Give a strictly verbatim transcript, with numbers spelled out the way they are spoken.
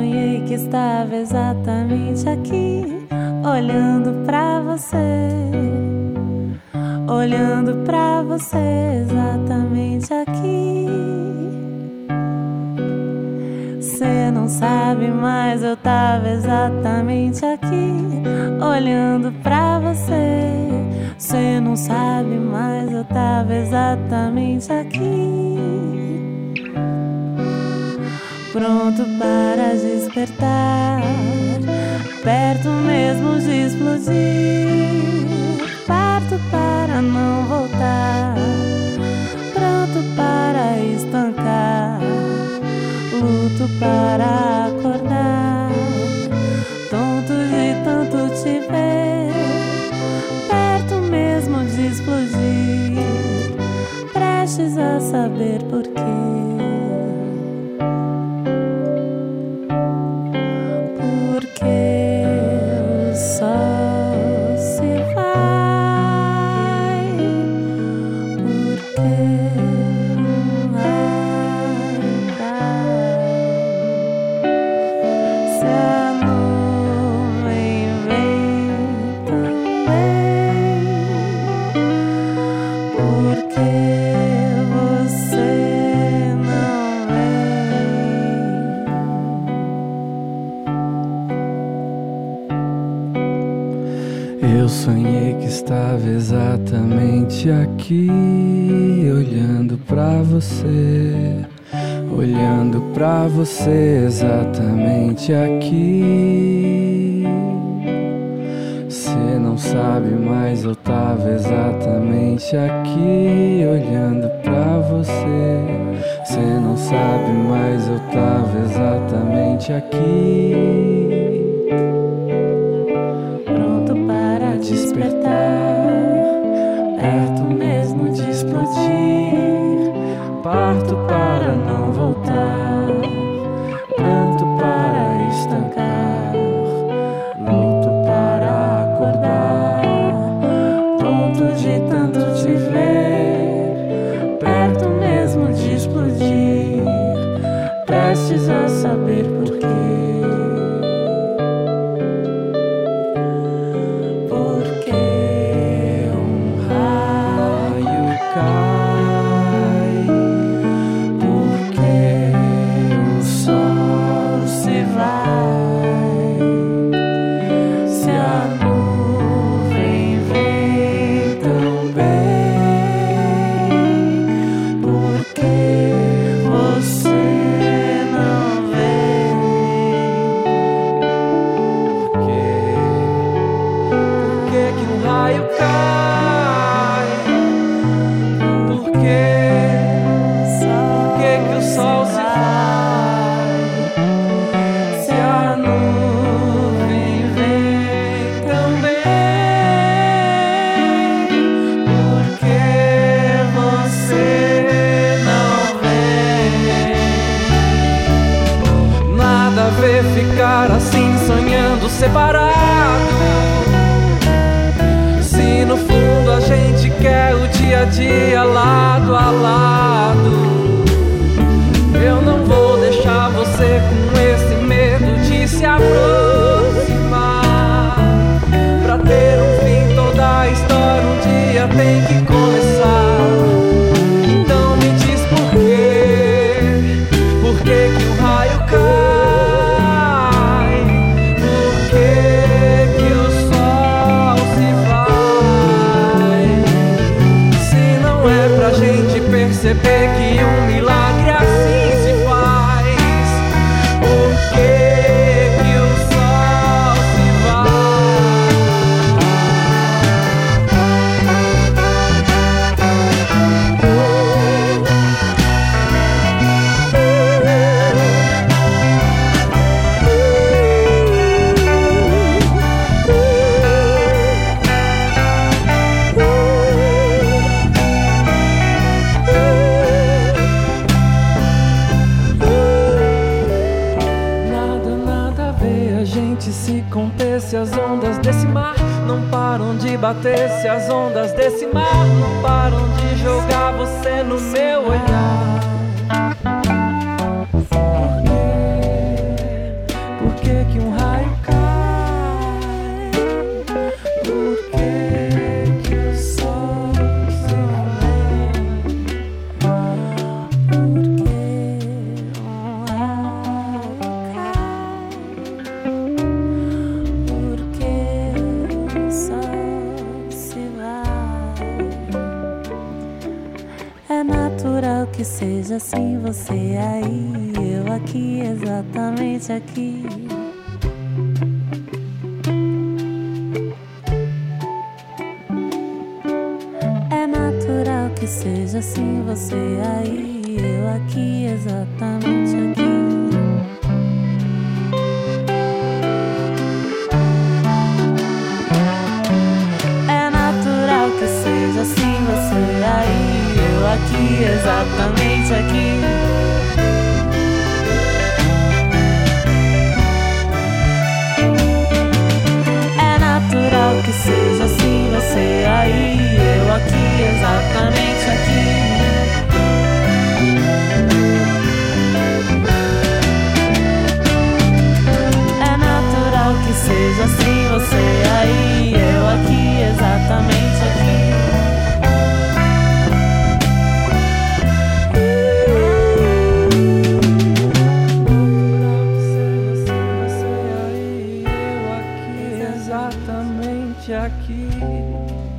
sonhei que estava exatamente aqui, olhando pra você, olhando pra você exatamente aqui. Cê não sabe, mas eu tava exatamente aqui, olhando pra você. Cê não sabe, mas eu tava exatamente aqui, pronto para despertar, perto mesmo de explodir, parto para não voltar, pronto para estancar, luto para acordar, tonto de tanto te ver, perto mesmo de explodir, prestes a saber porquê. Eu sonhei que estava exatamente aqui, olhando pra você, olhando pra você exatamente aqui. Cê não sabe, mas eu tava exatamente aqui, olhando pra você. Cê não sabe, mas eu tava exatamente aqui, despertar, perto mesmo de explodir, parto para não voltar, pranto para estancar, luto para acordar, tonto de tanto te ver, perto mesmo de explodir, prestes a saber porquê. Ficar assim sonhando separado, se no fundo a gente quer o dia a dia lado a lado. Eu não vou deixar você com esse medo de se aproximar. Pra ter um fim toda a história um dia tem que começar. Então me diz por quê, por que que o raio cai? Perceber que um milagre assim se faz. Por que que o sol se se conter, se as ondas desse mar não param de bater, se as ondas desse mar não param de jogar você no meu olhar. seja assim, você aí, eu aqui, exatamente aqui. É natural que seja assim, você aí, eu aqui, exatamente aqui. É natural que seja assim, você aí, eu aqui, exatamente aqui. É natural que seja assim, você aí, eu aqui, exatamente aqui. É natural que seja assim, você aí, eu aqui, exatamente aqui. Exatamente aqui.